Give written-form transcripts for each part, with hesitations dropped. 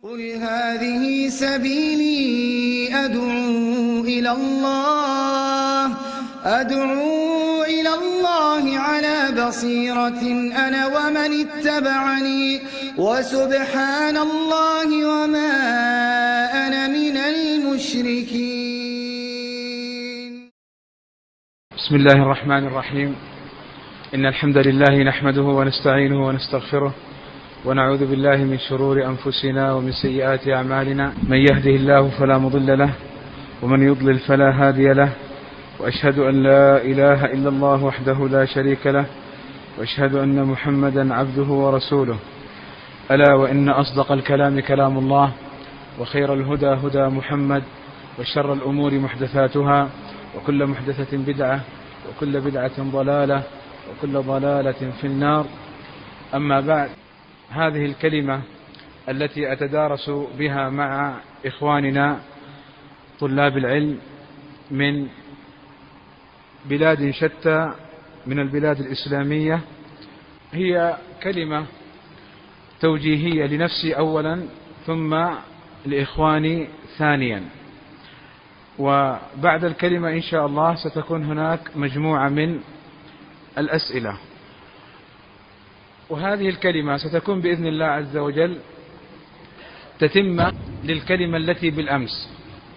قل هذه سبيلي أدعو إلى الله على بصيرة أنا ومن اتبعني وسبحان الله وما أنا من المشركين. بسم الله الرحمن الرحيم. إن الحمد لله نحمده ونستعينه ونستغفره ونعوذ بالله من شرور أنفسنا ومن سيئات أعمالنا. من يهده الله فلا مضل له ومن يضلل فلا هادي له، وأشهد أن لا إله إلا الله وحده لا شريك له، وأشهد أن محمدا عبده ورسوله. ألا وإن أصدق الكلام كلام الله، وخير الهدى هدى محمد، وشر الأمور محدثاتها، وكل محدثة بدعة، وكل بدعة ضلالة، وكل ضلالة في النار. أما بعد، هذه الكلمة التي أتدارس بها مع إخواننا طلاب العلم من بلاد شتى من البلاد الإسلامية هي كلمة توجيهية لنفسي أولا، ثم لإخواني ثانيا. وبعد الكلمة إن شاء الله ستكون هناك مجموعة من الأسئلة، وهذه الكلمة ستكون بإذن الله عز وجل تتمة للكلمة التي بالأمس،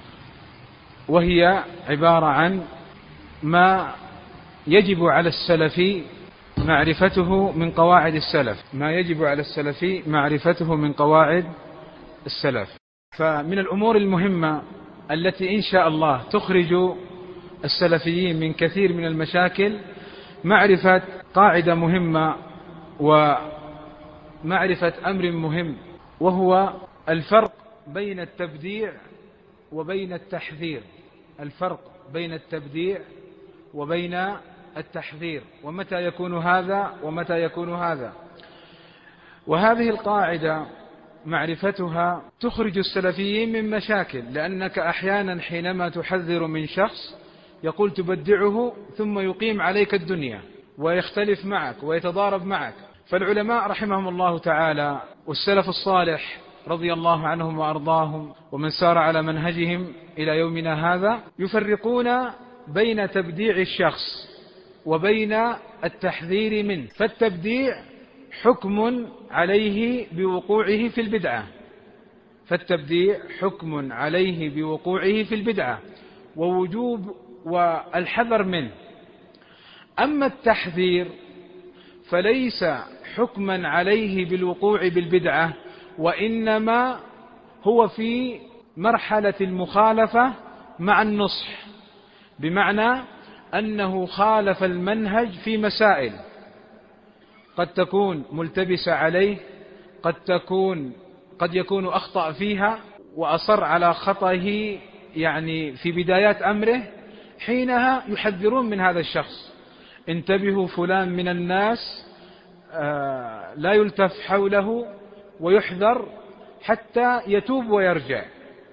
وهي عبارة عن ما يجب على السلفي معرفته من قواعد السلف، ما يجب على السلفي معرفته من قواعد السلف. فمن الأمور المهمة التي إن شاء الله تخرج السلفيين من كثير من المشاكل معرفة قاعدة مهمة ومعرفة أمر مهم، وهو الفرق بين التبديع وبين التحذير. الفرق بين التبديع وبين التحذير، ومتى يكون هذا ومتى يكون هذا. وهذه القاعدة معرفتها تخرج السلفيين من مشاكل، لأنك أحيانا حينما تحذر من شخص يقول تبدعه ثم يقيم عليك الدنيا ويختلف معك ويتضارب معك. فالعلماء رحمهم الله تعالى والسلف الصالح رضي الله عنهم وأرضاهم ومن سار على منهجهم إلى يومنا هذا يفرقون بين تبديع الشخص وبين التحذير منه. فالتبديع حكم عليه بوقوعه في البدعة، فالتبديع حكم عليه بوقوعه في البدعة ووجوب والحذر منه. أما التحذير فليس حكما عليه بالوقوع بالبدعة، وإنما هو في مرحلة المخالفة مع النصح، بمعنى أنه خالف المنهج في مسائل قد تكون ملتبسة عليه، قد يكون أخطأ فيها وأصر على خطئه يعني في بدايات أمره. حينها يحذرون من هذا الشخص: انتبهوا، فلان من الناس لا يلتف حوله، ويحذر حتى يتوب ويرجع،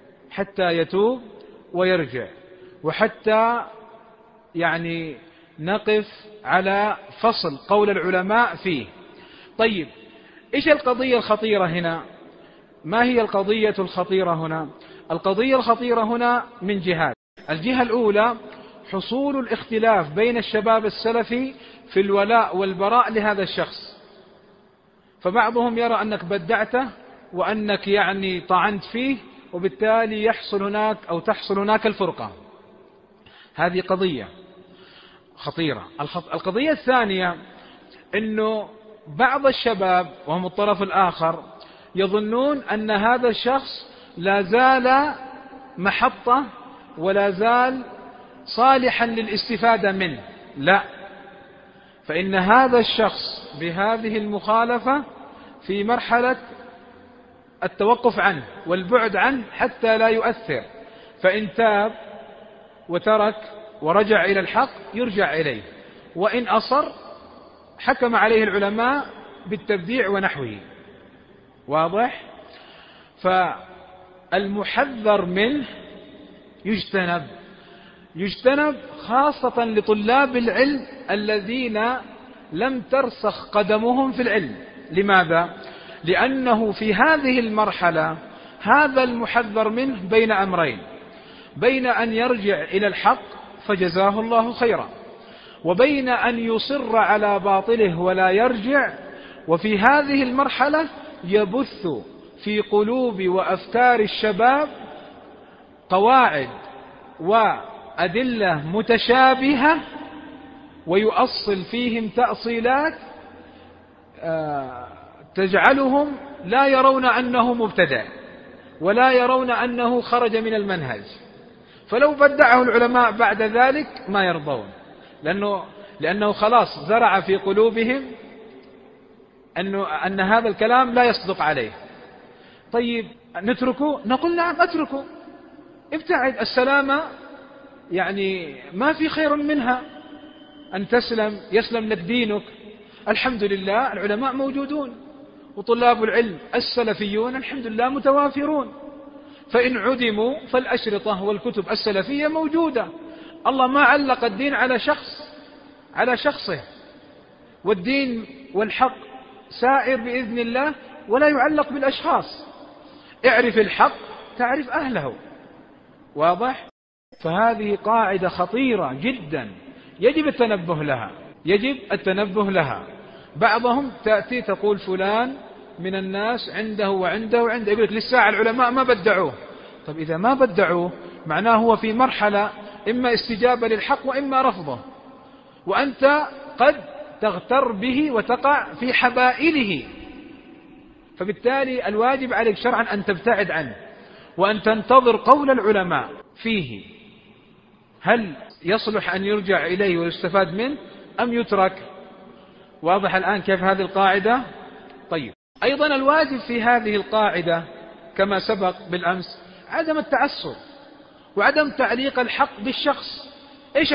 وحتى يعني نقف على فصل قول العلماء فيه. طيب، إيش القضية الخطيرة هنا؟ ما هي القضية الخطيرة هنا؟ القضية الخطيرة هنا من جهات. الجهة الأولى حصول الاختلاف بين الشباب السلفي في الولاء والبراء لهذا الشخص، فبعضهم يرى أنك بدعته وأنك يعني طعنت فيه، وبالتالي يحصل هناك أو تحصل هناك الفرقة. هذه قضية خطيرة. القضية الثانية أنه بعض الشباب وهم الطرف الآخر يظنون أن هذا الشخص لا زال محطة ولا زال صالحا للاستفادة منه. لا، فإن هذا الشخص بهذه المخالفة في مرحلة التوقف عنه والبعد عنه حتى لا يؤثر، فإن تاب وترك ورجع إلى الحق يرجع إليه، وإن أصر حكم عليه العلماء بالتبديع ونحوه. واضح؟ فالمحذر منه يجتنب خاصة لطلاب العلم الذين لم ترسخ قدمهم في العلم. لماذا؟ لأنه في هذه المرحلة هذا المحذر منه بين أمرين: بين أن يرجع إلى الحق فجزاه الله خيرا، وبين أن يصر على باطله ولا يرجع. وفي هذه المرحلة يبث في قلوب وأفكار الشباب قواعد وأدلة متشابهة، ويؤصل فيهم تأصيلات تجعلهم لا يرون أنه مبتدع ولا يرون أنه خرج من المنهج. فلو بدعه العلماء بعد ذلك ما يرضون، لأنه خلاص زرع في قلوبهم أن هذا الكلام لا يصدق عليه. طيب نتركه؟ نقول نعم اتركه، ابتعد. السلامة يعني ما في خير منها، أن يسلم لك دينك. الحمد لله العلماء موجودون، وطلاب العلم السلفيون الحمد لله متوافرون، فإن عدموا فالأشرطة والكتب السلفية موجودة. الله ما علق الدين على شخصه، والدين والحق سائر بإذن الله ولا يعلق بالأشخاص. اعرف الحق تعرف أهله. واضح؟ فهذه قاعدة خطيرة جدا يجب التنبه لها. بعضهم تأتي تقول فلان من الناس عنده وعنده وعنده، يقول لك للساعة العلماء ما بدعوه. طب إذا ما بدعوه معناه هو في مرحلة إما استجابة للحق وإما رفضه، وأنت قد تغتر به وتقع في حبائله. فبالتالي الواجب عليك شرعا أن تبتعد عنه وأن تنتظر قول العلماء فيه، هل يصلح أن يرجع إليه ويستفاد منه أم يترك؟ واضح الآن كيف هذه القاعدة؟ طيب، أيضا الواجب في هذه القاعدة كما سبق بالأمس عدم التعصب وعدم تعليق الحق بالشخص. إيش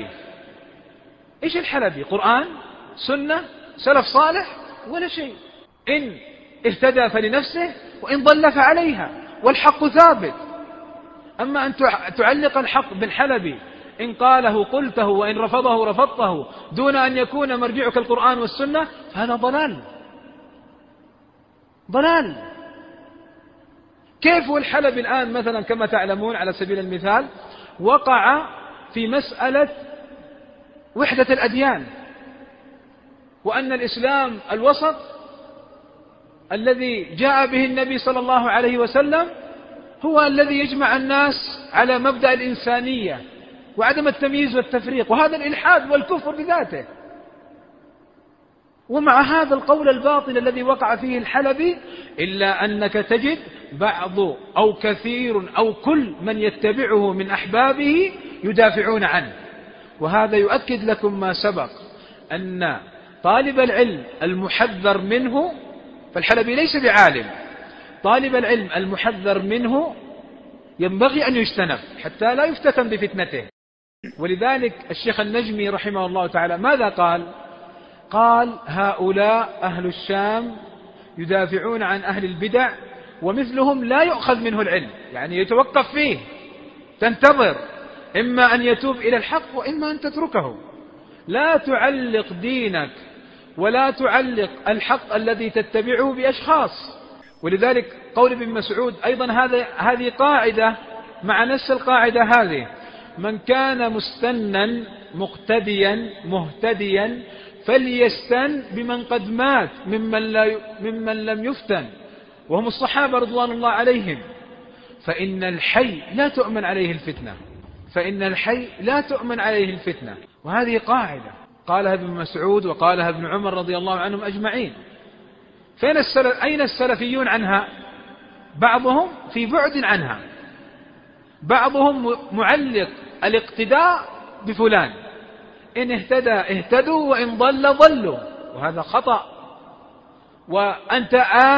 الحلبي؟ قرآن؟ سنة؟ سلف صالح؟ ولا شيء. إن اهتدى فلنفسه وإن ضل فعليها، والحق ثابت. أما أن تعلق الحق بالحلبي، إن قاله قلته وإن رفضه رفضته، دون أن يكون مرجعك القرآن والسنة، فهذا ضلال. كيف والحلبي الآن مثلا كما تعلمون على سبيل المثال وقع في مسألة وحدة الأديان، وأن الإسلام الوسط الذي جاء به النبي صلى الله عليه وسلم هو الذي يجمع الناس على مبدأ الإنسانية وعدم التمييز والتفريق، وهذا الإلحاد والكفر بذاته. ومع هذا القول الباطل الذي وقع فيه الحلبي، إلا أنك تجد بعض أو كثير أو كل من يتبعه من أحبابه يدافعون عنه. وهذا يؤكد لكم ما سبق، أن طالب العلم المحذر منه، فالحلبي ليس بعالم، طالب العلم المحذر منه ينبغي أن يجتنب حتى لا يفتتن بفتنته. ولذلك الشيخ النجمي رحمه الله تعالى ماذا قال هؤلاء أهل الشام يدافعون عن أهل البدع ومثلهم لا يؤخذ منه العلم، يعني يتوقف فيه، تنتظر إما أن يتوب إلى الحق وإما أن تتركه. لا تعلق دينك ولا تعلق الحق الذي تتبعه بأشخاص. ولذلك قول ابن مسعود أيضا هذه قاعدة مع نفس القاعدة هذه: من كان مستنا مقتديا مهتديا فليستن بمن قد مات ممن لم يفتن، وهم الصحابة رضوان الله عليهم. فإن الحي لا تؤمن عليه الفتنة. وهذه قاعدة قالها ابن مسعود وقالها ابن عمر رضي الله عنهم أجمعين. أين السلفيون عنها؟ بعضهم في بعد عنها، بعضهم معلق الاقتداء بفلان، إن اهتدى اهتدوا وإن ضل ضلوا، وهذا خطأ. وأنت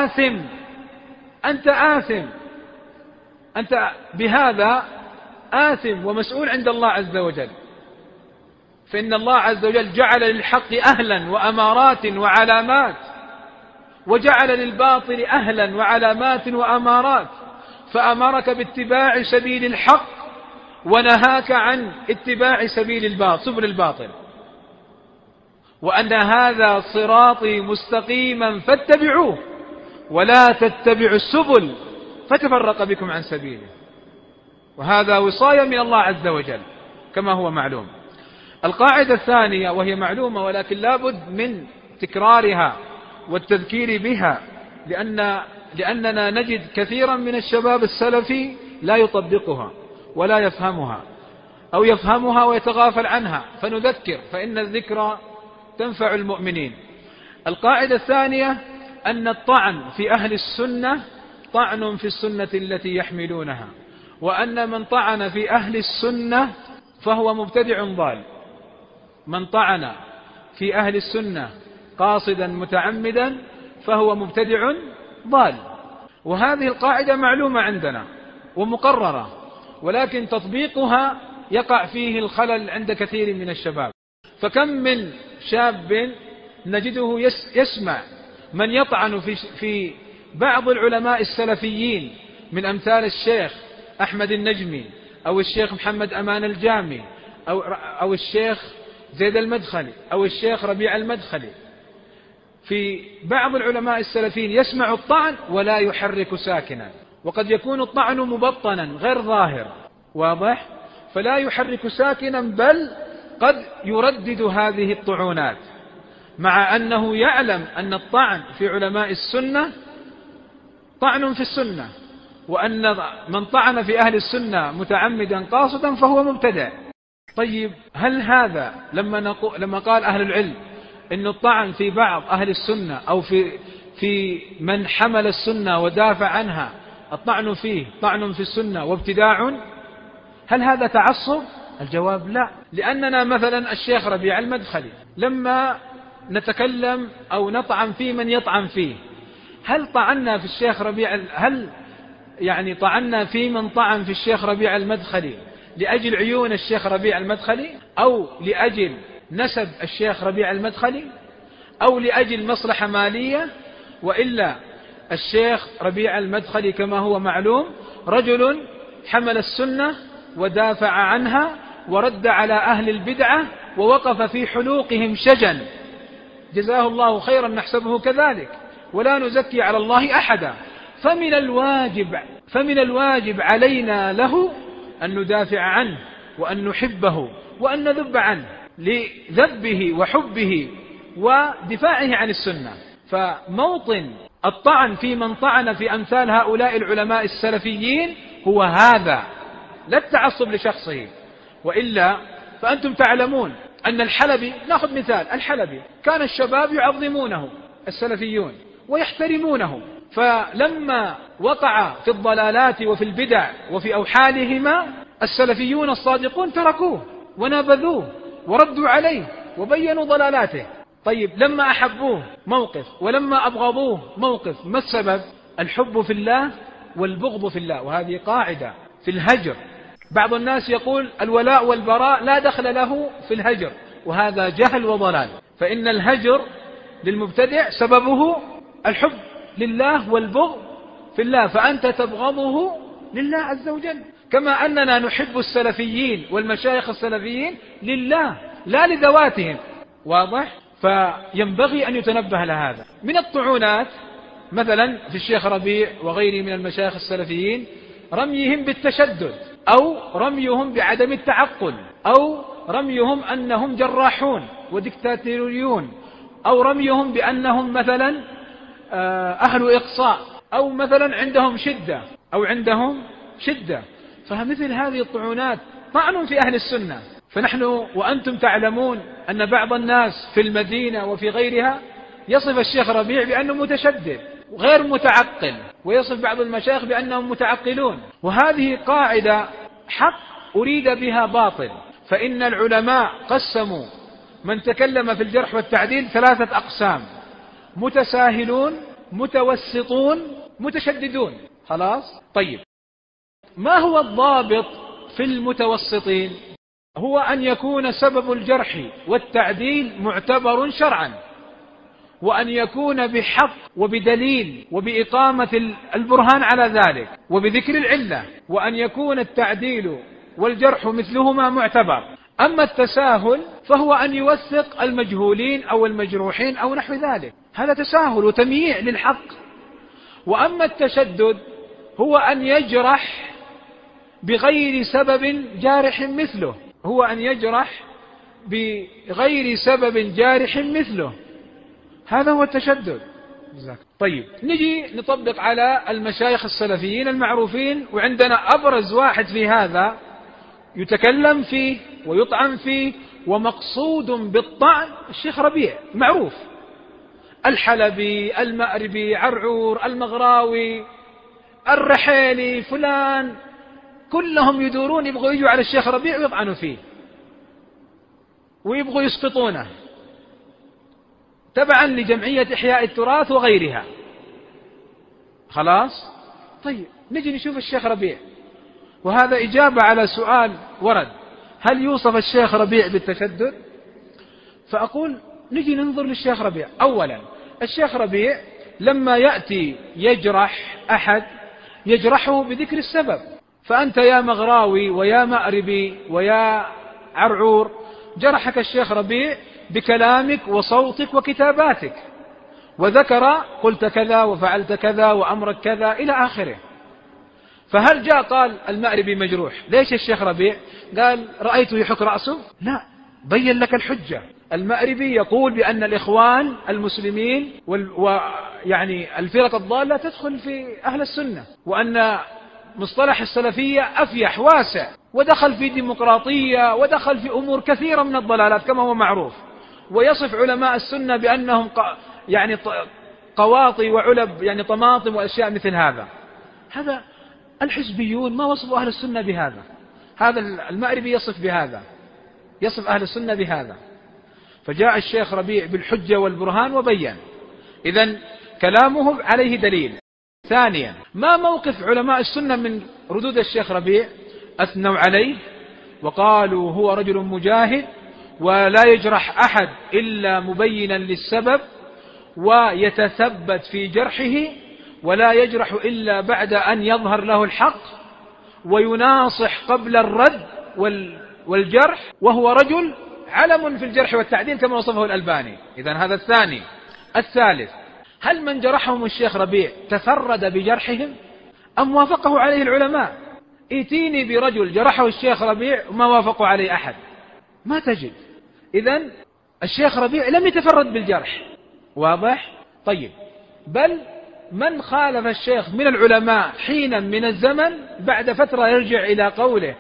آثم، أنت بهذا آثم ومسؤول عند الله عز وجل. فإن الله عز وجل جعل للحق أهلا وأمارات وعلامات، وجعل للباطل أهلا وعلامات وأمارات، فأمرك باتباع سبيل الحق ونهاك عن اتباع سبل الباطل. وأن هذا صراطي مستقيما فاتبعوه ولا تتبعوا السبل فتفرق بكم عن سبيله، وهذا وصاية من الله عز وجل كما هو معلوم. القاعدة الثانية وهي معلومة ولكن لا بد من تكرارها والتذكير بها، لأننا نجد كثيرا من الشباب السلفي لا يطبقها ولا يفهمها، أو يفهمها ويتغافل عنها، فنذكر، فإن الذكرى تنفع المؤمنين. القاعدة الثانية أن الطعن في أهل السنة طعن في السنة التي يحملونها، وأن من طعن في أهل السنة فهو مبتدع ضال. من طعن في أهل السنة قاصدا متعمدا فهو مبتدع ضال. وهذه القاعدة معلومة عندنا ومقررة، ولكن تطبيقها يقع فيه الخلل عند كثير من الشباب. فكم من شاب نجده يسمع من يطعن في بعض العلماء السلفيين من أمثال الشيخ أحمد النجمي أو الشيخ محمد أمان الجامي أو الشيخ زيد المدخلي أو الشيخ ربيع المدخلي. في بعض العلماء السلفيين يسمع الطعن ولا يحرك ساكنا، وقد يكون الطعن مبطنا غير ظاهر، واضح؟ فلا يحرك ساكنا، بل قد يردد هذه الطعونات، مع أنه يعلم أن الطعن في علماء السنة طعن في السنة، وأن من طعن في أهل السنة متعمدا قاصدا فهو مبتدع. طيب، هل هذا لما قال أهل العلم إن الطعن في بعض أهل السنة أو في من حمل السنة ودافع عنها الطعن فيه طعن في السنة وابتداع، هل هذا تعصب؟ الجواب لا. لأننا مثلا الشيخ ربيع المدخلي لما نتكلم أو نطعن في من يطعن فيه، هل طعنا في الشيخ ربيع، طعنا في من طعن في الشيخ ربيع المدخلي لأجل عيون الشيخ ربيع المدخلي، أو لأجل نسب الشيخ ربيع المدخلي، أو لأجل مصلحة مالية؟ وإلا الشيخ ربيع المدخلي كما هو معلوم رجل حمل السنة ودافع عنها ورد على أهل البدعة ووقف في حلوقهم شجن، جزاه الله خيرا، نحسبه كذلك ولا نزكي على الله أحدا. فمن الواجب علينا له أن ندافع عنه وأن نحبه وأن نذب عنه لذبه وحبه ودفاعه عن السنة. فموطن الطعن في من طعن في أمثال هؤلاء العلماء السلفيين هو هذا، لا التعصب لشخصه. وإلا فأنتم تعلمون أن الحلبي، نأخذ مثال، الحلبي كان الشباب يعظمونه السلفيون ويحترمونه، فلما وقع في الضلالات وفي البدع وفي أوحالهما السلفيون الصادقون تركوه ونابذوه وردوا عليه وبينوا ضلالاته. طيب، لما أحبوه موقف، ولما أبغضوه موقف. ما السبب؟ الحب في الله والبغض في الله، وهذه قاعدة في الهجر. بعض الناس يقول الولاء والبراء لا دخل له في الهجر، وهذا جهل وضلال. فإن الهجر للمبتدع سببه الحب لله والبغض في الله، فأنت تبغضه لله عز وجل، كما أننا نحب السلفيين والمشايخ السلفيين لله لا لذواتهم، واضح؟ فينبغي أن يتنبه لهذا. من الطعونات مثلا في الشيخ ربيع وغيره من المشايخ السلفيين رميهم بالتشدد، أو رميهم بعدم التعقل، أو رميهم أنهم جراحون وديكتاتوريون، أو رميهم بأنهم مثلا أهل إقصاء، أو مثلا عندهم شدة. فمثل هذه الطعونات طعن في أهل السنة. فنحن وأنتم تعلمون أن بعض الناس في المدينة وفي غيرها يصف الشيخ ربيع بأنه متشدد وغير متعقل، ويصف بعض المشايخ بأنهم متعقلون، وهذه قاعدة حق أريد بها باطل. فإن العلماء قسموا من تكلم في الجرح والتعديل 3 أقسام: متساهلون، متوسطون، متشددون. خلاص؟ طيب، ما هو الضابط في المتوسطين؟ هو أن يكون سبب الجرح والتعديل معتبر شرعا، وأن يكون بحق وبدليل وبإقامة البرهان على ذلك وبذكر العلة، وأن يكون التعديل والجرح مثلهما معتبر. أما التساهل فهو أن يوثق المجهولين أو المجروحين أو نحو ذلك، هذا تساهل وتمييع للحق. وأما التشدد هو أن يجرح بغير سبب جارح مثله، هو أن يجرح بغير سبب جارح مثله، هذا هو التشدد. طيب نجي نطبق على المشايخ السلفيين المعروفين، وعندنا أبرز واحد في هذا يتكلم فيه ويطعن فيه ومقصود بالطعن الشيخ ربيع معروف، الحلبي، المأربي، عرعور، المغراوي، الرحيلي، فلان، كلهم يدورون يبغوا يجوا على الشيخ ربيع ويطعنوا فيه ويبغوا يسقطونه تبعا لجمعية إحياء التراث وغيرها. خلاص؟ طيب نجي نشوف الشيخ ربيع، وهذا إجابة على سؤال ورد: هل يوصف الشيخ ربيع بالتشدد؟ فأقول نجي ننظر للشيخ ربيع. أولا الشيخ ربيع لما يأتي يجرح أحد يجرحه بذكر السبب، فأنت يا مغراوي ويا مأربي ويا عرعور جرحك الشيخ ربيع بكلامك وصوتك وكتاباتك، وذكر قلت كذا وفعلت كذا وأمرك كذا إلى آخره. فهل جاء قال المأربي مجروح؟ ليش الشيخ ربيع قال رأيته يحك رأسه؟ لا، بين لك الحجة. المأربي يقول بأن الإخوان المسلمين ويعني الفرق الضالة تدخل في أهل السنة، وأن مصطلح السلفية أفيح واسع، ودخل في ديمقراطية، ودخل في أمور كثيرة من الضلالات كما هو معروف، ويصف علماء السنة بأنهم يعني قواطي وعلب، يعني طماطم وأشياء مثل هذا. هذا الحزبيون ما وصفوا أهل السنة بهذا، هذا المأربي يصف بهذا، يصف أهل السنة بهذا. فجاء الشيخ ربيع بالحجة والبرهان وبين. إذن كلامه عليه دليل. ثانيا، ما موقف علماء السنة من ردود الشيخ ربيع؟ أثنوا عليه وقالوا هو رجل مجاهد ولا يجرح أحد إلا مبينا للسبب، ويتثبت في جرحه، ولا يجرح إلا بعد أن يظهر له الحق، ويناصح قبل الرد والجرح، وهو رجل علم في الجرح والتعديل كما وصفه الألباني. إذن هذا الثاني. الثالث، هل من جرحهم الشيخ ربيع تفرد بجرحهم أم وافقه عليه العلماء؟ ائتيني برجل جرحه الشيخ ربيع وما وافقوا عليه أحد، ما تجد. إذن الشيخ ربيع لم يتفرد بالجرح، واضح؟ طيب، بل من خالف الشيخ من العلماء حينا من الزمن بعد فترة يرجع إلى قوله،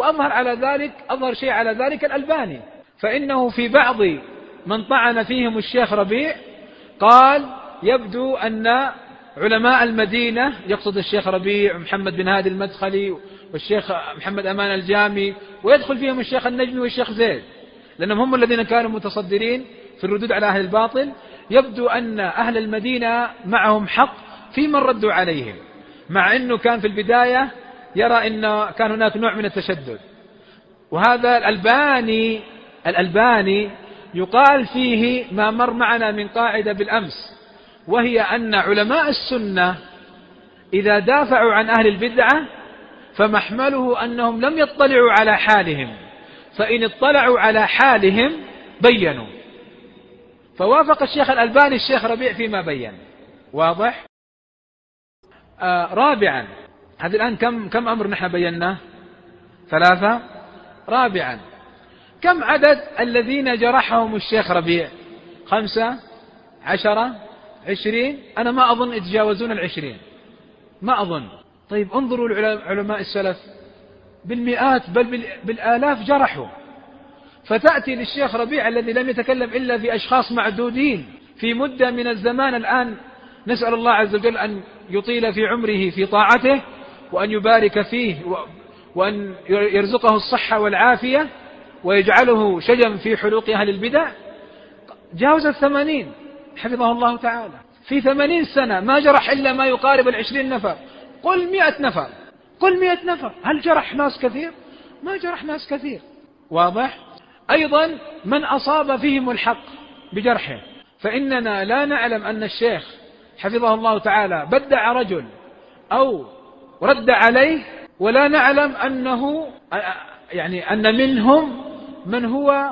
أظهر شيء على ذلك الألباني، فإنه في بعض من طعن فيهم الشيخ ربيع قال يبدو أن علماء المدينة، يقصد الشيخ ربيع ومحمد بن هادي المدخلي والشيخ محمد أمان الجامي، ويدخل فيهم الشيخ النجمي والشيخ زيد، لأنهم هم الذين كانوا متصدرين في الردود على أهل الباطل. يبدو أن أهل المدينة معهم حق في من ردوا عليهم، مع أنه كان في البداية يرى أن كان هناك نوع من التشدد. وهذا الألباني يقال فيه ما مر معنا من قاعدة بالأمس، وهي أن علماء السنة إذا دافعوا عن أهل البدعة فمحمله أنهم لم يطلعوا على حالهم، فإن اطلعوا على حالهم بينوا. فوافق الشيخ الألباني الشيخ ربيع فيما بين، واضح؟ رابعا، هذه الآن كم أمر نحن بيناه؟ 3. رابعا، كم عدد الذين جرحهم الشيخ ربيع؟ 5 10 20؟ أنا ما أظن يتجاوزون 20، ما أظن. طيب انظروا لعلماء السلف بالمئات بل بالآلاف جرحوا، فتأتي للشيخ ربيع الذي لم يتكلم إلا في أشخاص معدودين في مدة من الزمان. الآن نسأل الله عز وجل أن يطيل في عمره في طاعته، وأن يبارك فيه، وأن يرزقه الصحة والعافية، ويجعله شجم في حلوق أهل البدع. جاوز 80 حفظه الله تعالى، في 80 سنة ما جرح إلا ما يقارب 20 نفر. قل 100 نفر، قل 100 نفر، هل جرح ناس كثير؟ ما جرح ناس كثير، واضح؟ أيضا من أصاب فيهم الحق بجرحه، فإننا لا نعلم أن الشيخ حفظه الله تعالى بدع رجل أو رد عليه، ولا نعلم أنه أن منهم من هو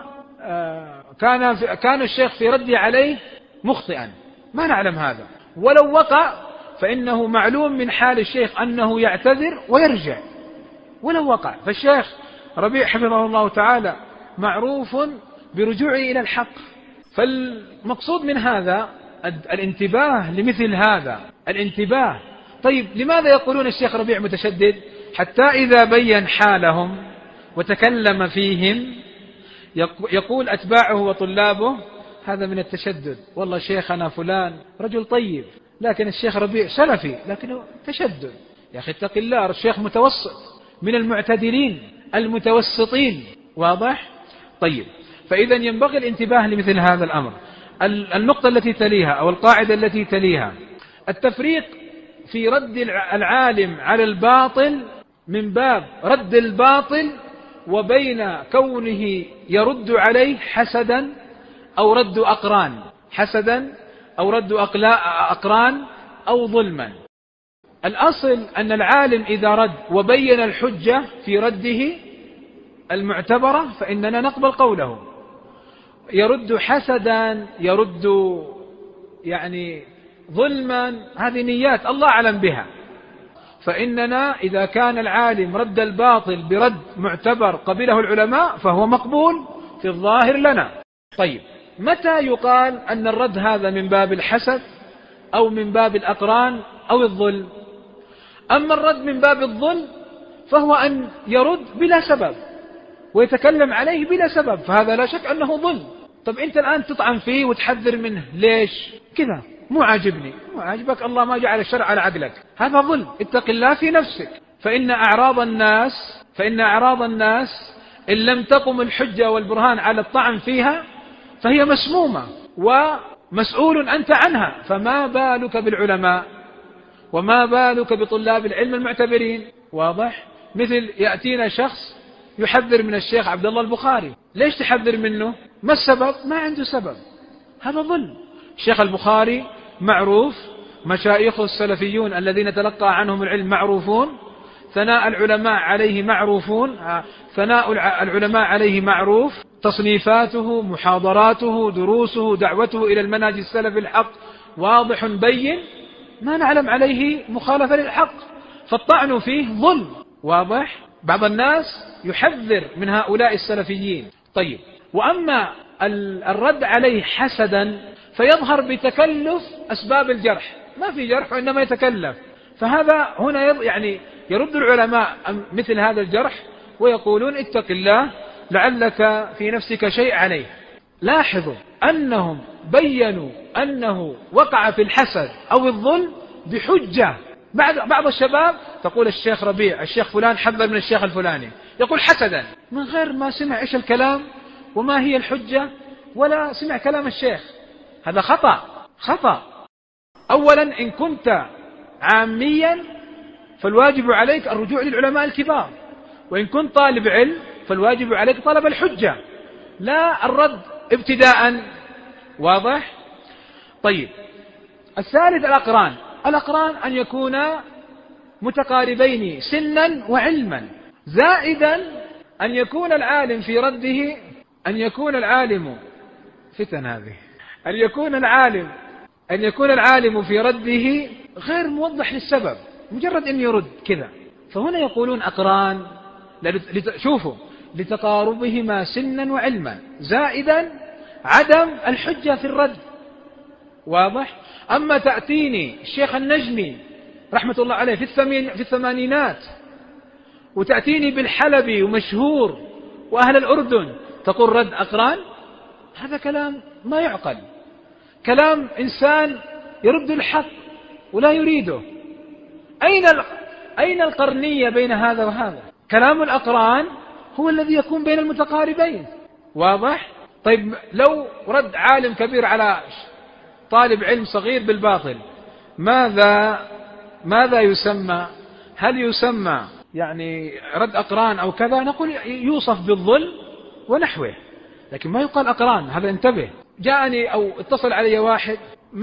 كان الشيخ في رد عليه مخطئا، ما نعلم هذا. ولو وقع فإنه معلوم من حال الشيخ أنه يعتذر ويرجع ولو وقع. فالشيخ ربيع حفظه الله تعالى معروف برجوعه إلى الحق. فالمقصود من هذا الانتباه لمثل هذا، الانتباه. طيب لماذا يقولون الشيخ ربيع متشدد؟ حتى إذا بين حالهم وتكلم فيهم يقول أتباعه وطلابه هذا من التشدد، والله شيخنا فلان رجل طيب، لكن الشيخ ربيع سلفي لكنه تشدد. يا أخي اتق الله، الشيخ متوسط من المعتدلين المتوسطين. واضح؟ طيب، فإذا ينبغي الانتباه لمثل هذا الأمر. النقطة التي تليها أو القاعدة التي تليها التفريق في رد العالم على الباطل من باب رد الباطل وبين كونه يرد عليه حسدا أو رد أقران، حسدا أو رد أقران أو ظلما. الأصل أن العالم إذا رد وبين الحجة في رده المعتبرة فإننا نقبل قوله. يرد حسدا، يرد يعني ظلما، هذه نيات الله أعلم بها. فإننا إذا كان العالم رد الباطل برد معتبر قبله العلماء فهو مقبول في الظاهر لنا. طيب، متى يقال أن الرد هذا من باب الحسد أو من باب الأقران أو الظلم؟ أما الرد من باب الظلم فهو أن يرد بلا سبب ويتكلم عليه بلا سبب، فهذا لا شك أنه ظلم. طب أنت الآن تطعن فيه وتحذر منه، ليش؟ كذا مو عاجبني، مو عاجبك، الله ما جعل الشرع على عقلك، هذا ظلم. اتق الله في نفسك. فإن أعراض الناس إن لم تقم الحجة والبرهان على الطعن فيها فهي مسمومة ومسؤول أنت عنها، فما بالك بالعلماء وما بالك بطلاب العلم المعتبرين. واضح؟ مثل يأتينا شخص يحذر من الشيخ عبد الله البخاري، ليش تحذر منه؟ ما السبب؟ ما عنده سبب، هذا ظلم. الشيخ البخاري معروف، مشايخه السلفيون الذين تلقى عنهم العلم معروفون، ثناء العلماء عليه معروفون، ثناء العلماء عليه معروف، تصنيفاته، محاضراته، دروسه، دعوته إلى المنهج السلفي الحق واضح بين، ما نعلم عليه مخالفة للحق، فالطعن فيه ظلم. واضح؟ بعض الناس يحذر من هؤلاء السلفيين. طيب، وأما الرد عليه حسدا فيظهر بتكلف أسباب الجرح، ما في جرح وإنما يتكلف، فهذا هنا يعني يرد العلماء مثل هذا الجرح ويقولون اتق الله لعلك في نفسك شيء عليه. لاحظوا أنهم بيّنوا أنه وقع في الحسد أو الظلم بحجة. بعض الشباب تقول الشيخ ربيع، الشيخ فلان حذر من الشيخ الفلاني، يقول حسدا من غير ما سمع إيش الكلام وما هي الحجة ولا سمع كلام الشيخ. هذا خطأ. أولا إن كنت عاميا فالواجب عليك الرجوع للعلماء الكبار، وإن كنت طالب علم فالواجب عليك طلب الحجة لا الرد ابتداء. واضح؟ طيب، الثالث الأقران أن يكونا متقاربين سنا وعلما، زائدا أن يكون العالم في رده أن يكون العالم في رده غير موضح للسبب، مجرد أن يرد كذا. فهنا يقولون أقران، شوفوا، لتقاربهما سنا وعلما، زائدا عدم الحجة في الرد. واضح؟ أما تأتيني الشيخ النجمي رحمة الله عليه في الثمانينات وتأتيني بالحلبي ومشهور وأهل الأردن تقول رد أقران، هذا كلام ما يعقل، كلام إنسان يرد الحق ولا يريده. أين القرنية بين هذا وهذا؟ كلام الأقران هو الذي يكون بين المتقاربين. واضح؟ طيب، لو رد عالم كبير على طالب علم صغير بالباطل ماذا يسمى؟ هل يسمى يعني رد أقران أو كذا؟ نقول يوصف بالظلم ونحوه، لكن ما يقال أقران. هذا انتبه. جاءني أو اتصل علي واحد،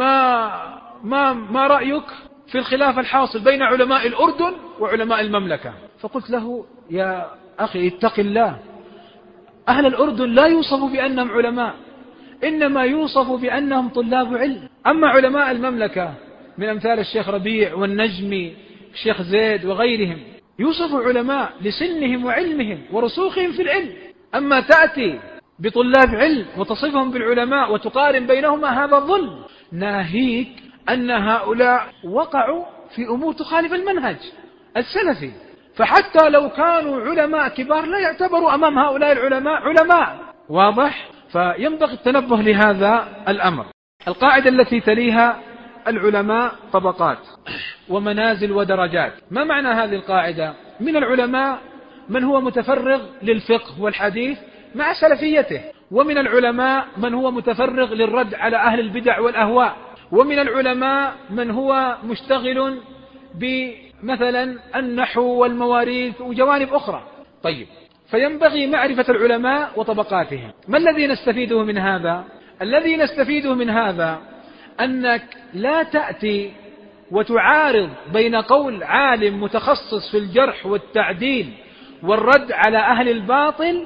ما رأيك في الخلاف الحاصل بين علماء الأردن وعلماء المملكة؟ فقلت له يا أخي اتق الله، أهل الأردن لا يوصفوا بأنهم علماء، إنما يوصفوا بأنهم طلاب علم. أما علماء المملكة من أمثال الشيخ ربيع والنجمي الشيخ زيد وغيرهم، يوصف علماء لسنهم وعلمهم ورسوخهم في العلم. أما تأتي بطلاب علم وتصفهم بالعلماء وتقارن بينهما، هذا ظلم. ناهيك أن هؤلاء وقعوا في أمور تخالف المنهج السلفي، فحتى لو كانوا علماء كبار لا يعتبروا أمام هؤلاء العلماء علماء. واضح؟ فينبغي التنبه لهذا الأمر. القاعدة التي تليها: العلماء طبقات ومنازل ودرجات. ما معنى هذه القاعدة؟ من العلماء من هو متفرغ للفقه والحديث مع سلفيته، ومن العلماء من هو متفرغ للرد على أهل البدع والأهواء، ومن العلماء من هو مشتغل بمثلا النحو والمواريث وجوانب أخرى. طيب، فينبغي معرفة العلماء وطبقاتهم. ما الذي نستفيده من هذا؟ الذي نستفيده من هذا أنك لا تأتي وتعارض بين قول عالم متخصص في الجرح والتعديل والرد على أهل الباطل،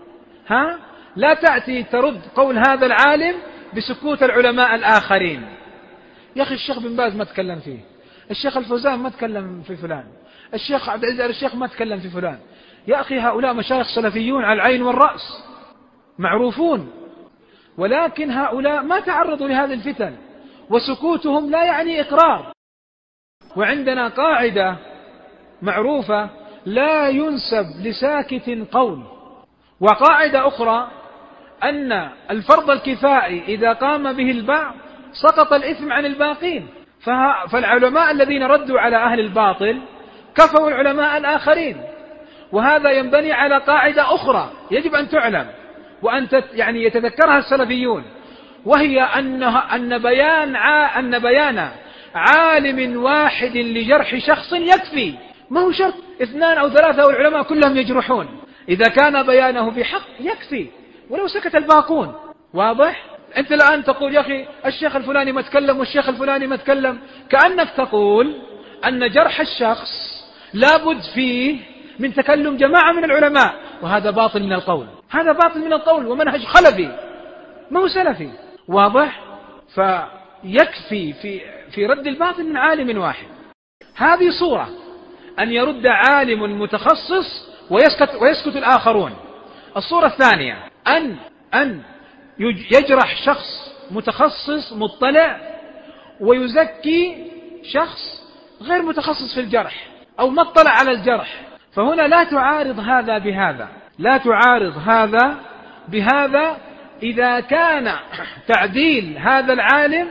لا تأتي ترد قول هذا العالم بسكوت العلماء الآخرين. يا أخي الشيخ بن باز ما تكلم فيه، الشيخ الفوزان ما تكلم في فلان، الشيخ عبد العزيز الشيخ ما تكلم في فلان. يا أخي هؤلاء مشايخ سلفيون على العين والرأس معروفون، ولكن هؤلاء ما تعرضوا لهذه الفتن، وسكوتهم لا يعني إقرار. وعندنا قاعدة معروفة: لا ينسب لساكت قول. وقاعدة أخرى أن الفرض الكفائي إذا قام به البعض سقط الإثم عن الباقين. فالعلماء الذين ردوا على أهل الباطل كفوا العلماء الآخرين. وهذا ينبني على قاعدة أخرى يجب أن تعلم وأن يتذكرها السلفيون، وهي أن بيان عالم واحد لجرح شخص يكفي. ما هو شرط 2 أو 3 والعلماء كلهم يجرحون. إذا كان بيانه بحق يكفي ولو سكت الباقون. واضح؟ أنت الآن تقول يا أخي الشيخ الفلاني ما تكلم والشيخ الفلاني ما تكلم، كأنك تقول أن جرح الشخص لابد فيه من تكلم جماعة من العلماء، وهذا باطل من القول. هذا باطل من القول ومنهج خلفي ما هو سلفي. واضح؟ فيكفي في رد الباطل من عالم واحد. هذه صورة أن يرد عالم متخصص ويسكت الآخرون. الصورة الثانية أن يجرح شخص متخصص مطلع ويزكي شخص غير متخصص في الجرح أو ما اطلع على الجرح. فهنا لا تعارض هذا بهذا، لا تعارض هذا بهذا. إذا كان تعديل هذا العالم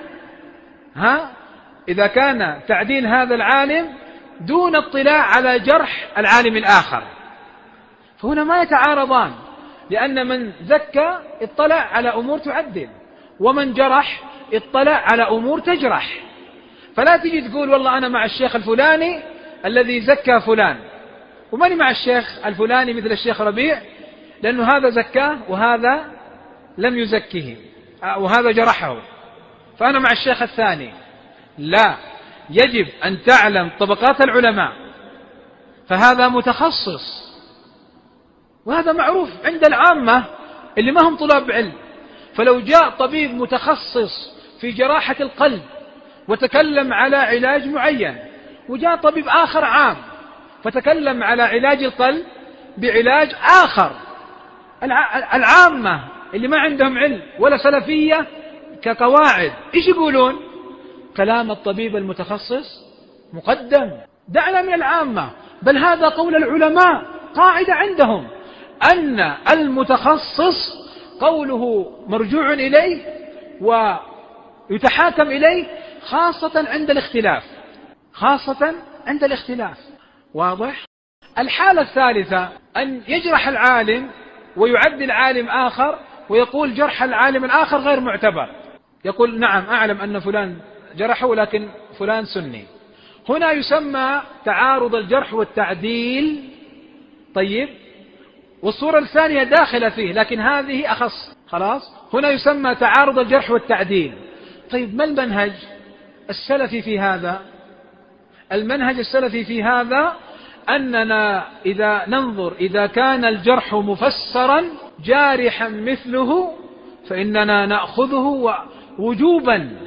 إذا كان تعديل هذا العالم دون اطلاع على جرح العالم الآخر، فهنا ما يتعارضان، لأن من زكى اطلع على أمور تعدل، ومن جرح اطلع على أمور تجرح. فلا تجي تقول والله أنا مع الشيخ الفلاني الذي زكى فلان، وماني مع الشيخ الفلاني مثل الشيخ ربيع لأنه هذا زكاه وهذا لم يزكه وهذا جرحه، فأنا مع الشيخ الثاني. لا، يجب أن تعلم طبقات العلماء، فهذا متخصص وهذا معروف عند العامة اللي ما هم طلاب علم. فلو جاء طبيب متخصص في جراحة القلب وتكلم على علاج معين، وجاء طبيب آخر عام فتكلم على علاج القلب بعلاج آخر، العامة اللي ما عندهم علم ولا سلفية كقواعد إيش يقولون؟ كلام الطبيب المتخصص مقدم، دعنا من العامة. بل هذا قول العلماء، قاعدة عندهم أن المتخصص قوله مرجوع إليه ويتحاكم إليه خاصة عند الاختلاف، خاصة عند الاختلاف. واضح؟ الحالة الثالثة أن يجرح العالم ويعدل عالم آخر ويقول جرح العالم الآخر غير معتبر، يقول نعم أعلم أن فلان جرحه لكن فلان سني. هنا يسمى تعارض الجرح والتعديل. طيب، والصورة الثانية داخلة فيه لكن هذه أخص. خلاص، هنا يسمى تعارض الجرح والتعديل. طيب، ما المنهج السلفي في هذا؟ المنهج السلفي في هذا أننا إذا ننظر إذا كان الجرح مفسرا جارحا مثله فإننا نأخذه وجوبا،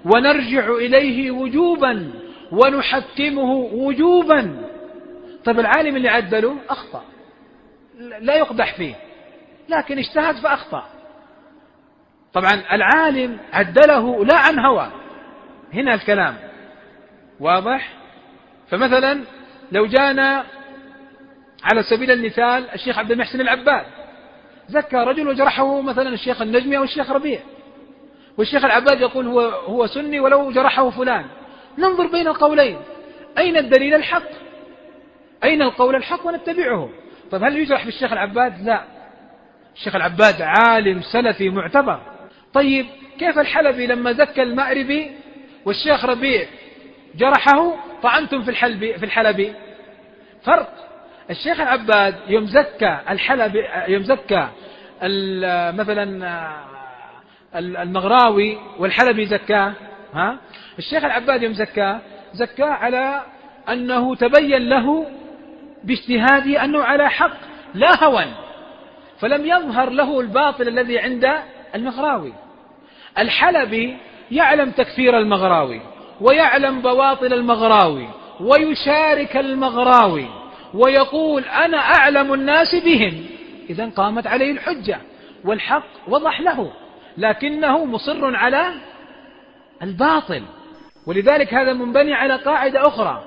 ونرجع إليه وجوبا ونحكمه وجوبا. طيب العالم اللي عدله أخطأ، لا يقدح فيه، لكن اجتهد فأخطأ. طبعا العالم عدله لا عن هوى، هنا الكلام واضح. فمثلا لو جانا على سبيل المثال الشيخ عبد المحسن العباد زكى رجل وجرحه مثلا الشيخ النجمي أو الشيخ ربيع، والشيخ العباد يقول هو سني ولو جرحه فلان. ننظر بين القولين، أين الدليل الحق؟ أين القول الحق ونتبعه؟ طيب هل يجرح بالشيخ العباد؟ لا، الشيخ العباد عالم سلفي معتبر. طيب كيف الحلبي لما زكى المأربي والشيخ ربيع جرحه طعنتم في الحلبي؟ فرق. الشيخ العباد يوم زكى الحلبي، يوم زكى مثلا المغراوي والحلبي زكاه، الشيخ العباد يوم زكاه على أنه تبين له باجتهاده أنه على حق لا هوى، فلم يظهر له الباطل الذي عند المغراوي. الحلبي يعلم تكفير المغراوي ويعلم بواطل المغراوي ويشارك المغراوي ويقول أنا أعلم الناس بهم، إذن قامت عليه الحجة والحق وضح له، لكنه مصر على الباطل. ولذلك هذا منبني على قاعدة أخرى،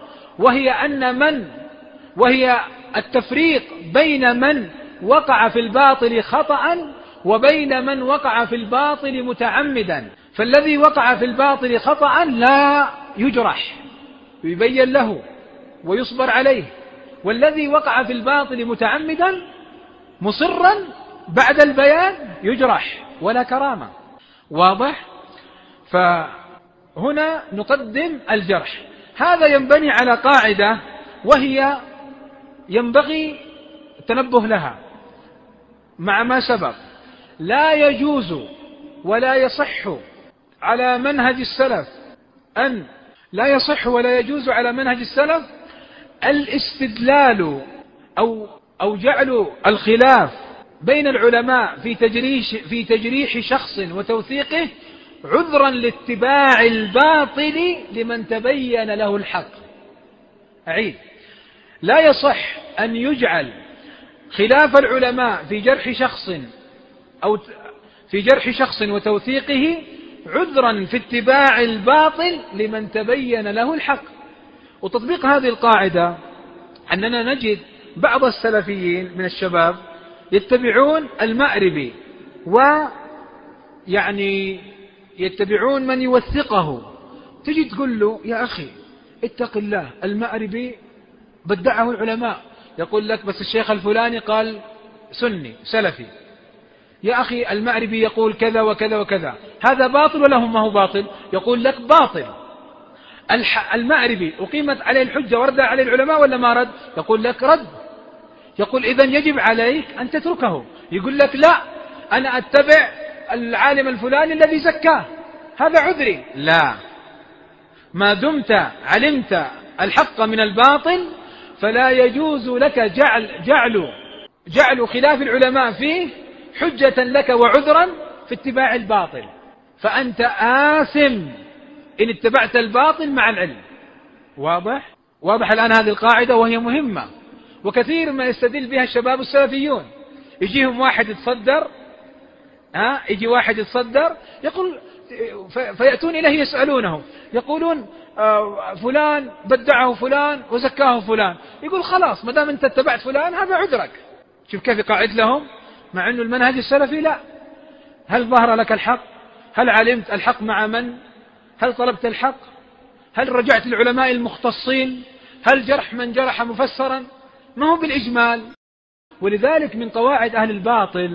وهي التفريق بين من وقع في الباطل خطأ وبين من وقع في الباطل متعمدا. فالذي وقع في الباطل خطأ لا يجرح، يبين له ويصبر عليه، والذي وقع في الباطل متعمدا مصرا بعد البيان يجرح ولا كرامة. واضح؟ فهنا نقدم الجرح. هذا ينبني على قاعدة وهي ينبغي التنبه لها مع ما سبق: لا يجوز ولا يصح على منهج السلف لا يصح ولا يجوز على منهج السلف الاستدلال أو جعل الخلاف بين العلماء في تجريح شخص وتوثيقه عذرا لاتباع الباطل لمن تبين له الحق. أعيد: لا يصح أن يجعل خلاف العلماء في جرح شخص وتوثيقه عذرا في اتباع الباطل لمن تبين له الحق. وتطبيق هذه القاعدة أننا نجد بعض السلفيين من الشباب يتبعون المأربي ويعني يتبعون من يوثقه. تجي تقول له: يا أخي اتق الله، المأربي بدعه العلماء، يقول لك بس الشيخ الفلاني قال سني سلفي. يا أخي المأربي يقول كذا وكذا وكذا، هذا باطل ولا ما هو باطل؟ يقول لك باطل. المأربي أقيمت عليه الحجة ورد عليه العلماء ولا ما رد؟ يقول لك رد. يقول إذن يجب عليك أن تتركه. يقول لك لا، أنا أتبع العالم الفلاني الذي زكاه، هذا عذري. لا، ما دمت علمت الحق من الباطل فلا يجوز لك جعل خلاف العلماء فيه حجة لك وعذرا في اتباع الباطل، فأنت آثم إن اتبعت الباطل مع العلم. واضح الآن هذه القاعدة وهي مهمة، وكثير ما يستدل بها الشباب السلفيون. يجيهم واحد يتصدر، يجي واحد يتصدر يقول، فيأتون إليه يسألونه يقولون فلان بدعه فلان وزكاه فلان. يقول خلاص ما دام أنت اتبعت فلان هذا عذرك. شوف كيف يقاعد لهم، مع أنه المنهج السلفي لا. هل ظهر لك الحق؟ هل علمت الحق مع من؟ هل طلبت الحق؟ هل رجعت للعلماء المختصين؟ هل جرح من جرح مفسرا؟ ما هو بالإجمال. ولذلك من قواعد أهل الباطل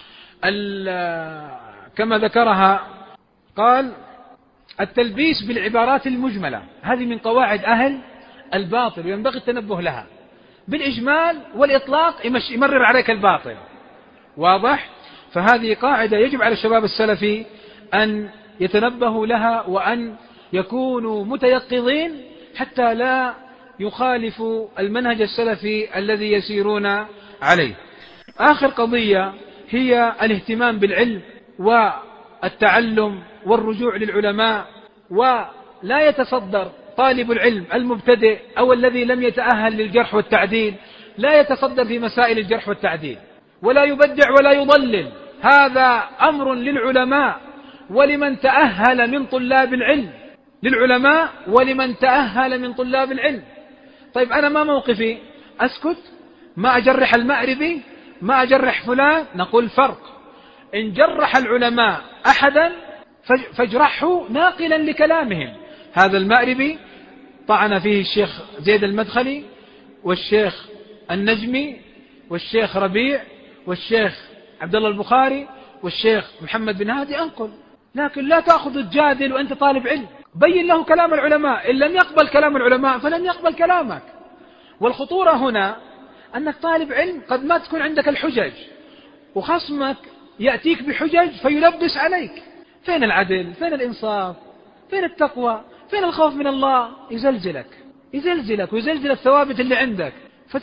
كما ذكرها قال: التلبيس بالعبارات المجملة. هذه من قواعد أهل الباطل وينبغي التنبه لها. بالإجمال والإطلاق يمرر عليك الباطل. واضح؟ فهذه قاعدة يجب على الشباب السلفي أن يتنبهوا لها وأن يكونوا متيقظين حتى لا يخالفوا المنهج السلفي الذي يسيرون عليه. آخر قضية هي الاهتمام بالعلم والتعلم والرجوع للعلماء ولا يتصدر طالب العلم المبتدئ أو الذي لم يتأهل للجرح والتعديل، لا يتصدر في مسائل الجرح والتعديل، ولا يبدع ولا يضلل. هذا أمر للعلماء ولمن تأهل من طلاب العلم، للعلماء ولمن تأهل من طلاب العلم. طيب أنا ما موقفي؟ أسكت؟ ما أجرح المأربي؟ ما أجرح فلان؟ نقول فرق. إن جرح العلماء أحدا فاجرحه ناقلا لكلامهم. هذا المأربي طعن فيه الشيخ زيد المدخلي والشيخ النجمي والشيخ ربيع والشيخ عبد الله البخاري والشيخ محمد بن هادي، أنقل. لكن لا تأخذ الجادل وأنت طالب علم، بين له كلام العلماء. إن لم يقبل كلام العلماء فلن يقبل كلامك. والخطورة هنا أنك طالب علم قد ما تكون عندك الحجج، وخصمك يأتيك بحجج فيلبس عليك. فين العدل؟ فين الإنصاف؟ فين التقوى؟ فين الخوف من الله؟ يزلزلك ويزلزل الثوابت اللي عندك،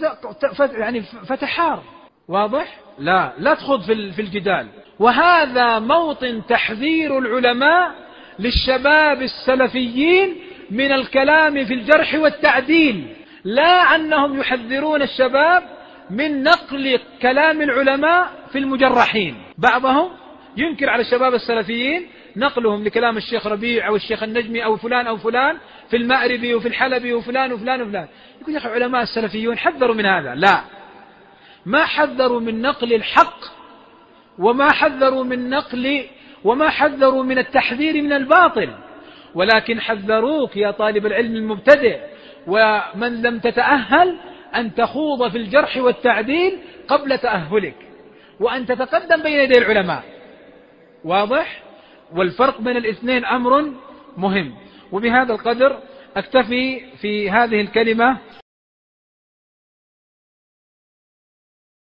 فتحار. واضح؟ لا تخوض في الجدال. وهذا موطن تحذير العلماء للشباب السلفيين من الكلام في الجرح والتعديل، لا أنهم يحذرون الشباب من نقل كلام العلماء في المجرحين. بعضهم ينكر على الشباب السلفيين نقلهم لكلام الشيخ ربيع أو الشيخ النجمي أو فلان في المأربي وفي الحلبي وفلان. يقول يا أخي علماء السلفيون حذروا من هذا. لا، ما حذروا من نقل الحق، وما حذروا من التحذير من الباطل، ولكن حذروك يا طالب العلم المبتدئ ومن لم تتأهل أن تخوض في الجرح والتعديل قبل تأهلك، وأن تتقدم بين يدي العلماء. واضح؟ والفرق بين الاثنين أمر مهم. وبهذا القدر أكتفي في هذه الكلمة.